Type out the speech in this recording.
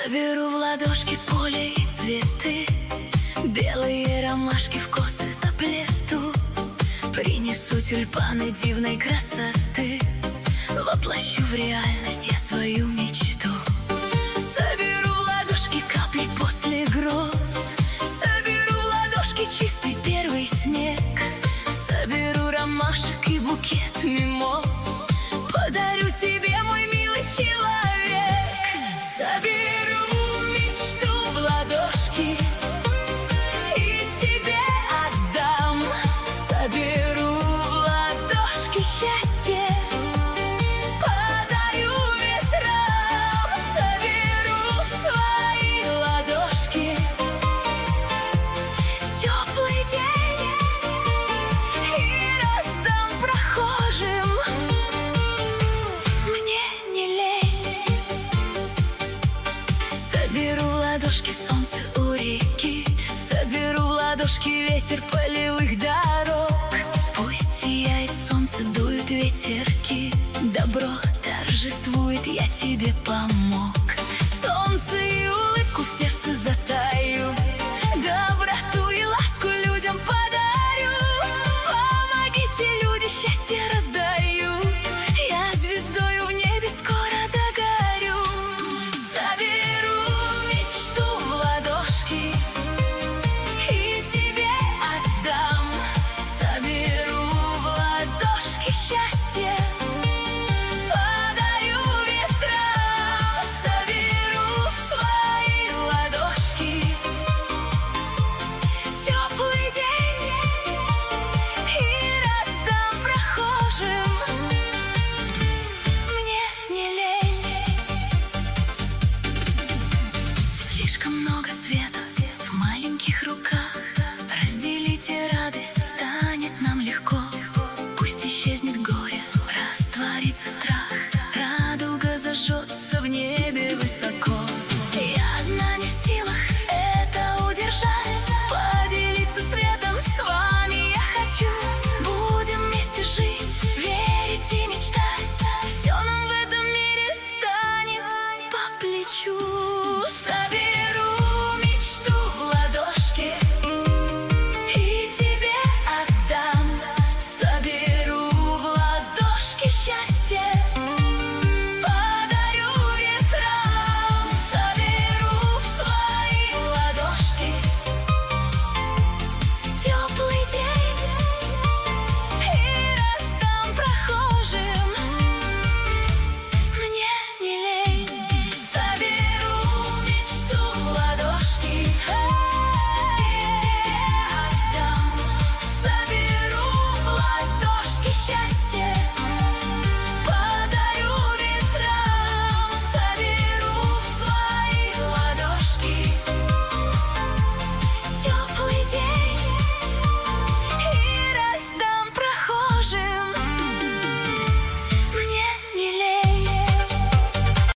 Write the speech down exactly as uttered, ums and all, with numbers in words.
Соберу в ладошки поле и цветы, белые ромашки в косы заплету. Принесу тюльпаны дивной красоты, воплощу в реальность я свою мечту. Соберу в ладошки капли после гроз, соберу в ладошки чистый первый снег, соберу ромашек и букет мимоз, подарю тебе, мой милый человек. Соберу мечту в ладошки и тебе отдам, соберу в ладошки счастье, подарю ветрам, соберу в свои ладошки теплый день и раздам прохожим. Мне не лень. Соберу в ладошки солнце у реки, соберу в ладошки ветер полевых дорог. Пусть сияет солнце, дуют ветерки, добро торжествует, я тебе помог. Солнце и улыбку в сердце затаю, доброту и ласку людям подарю. Помогите, люди, счастье раздаю, я звездою в небе скоро догорю. Соберу мечту в ладошки и тебе отдам, соберу в ладошки счастье, подарю ветрам, соберу в свои ладошки теплый день и раздам прохожим. Мне не лень. Слишком много света в маленьких руках, разделите радость, станет нам легко. Пусть исчезнет горе, растворится страх, радуга зажжется в небе высоко. Я одна не в силах это удержать, поделиться светом с вами я хочу. Будем вместе жить, верить и мечтать, все нам в этом мире станет по плечу.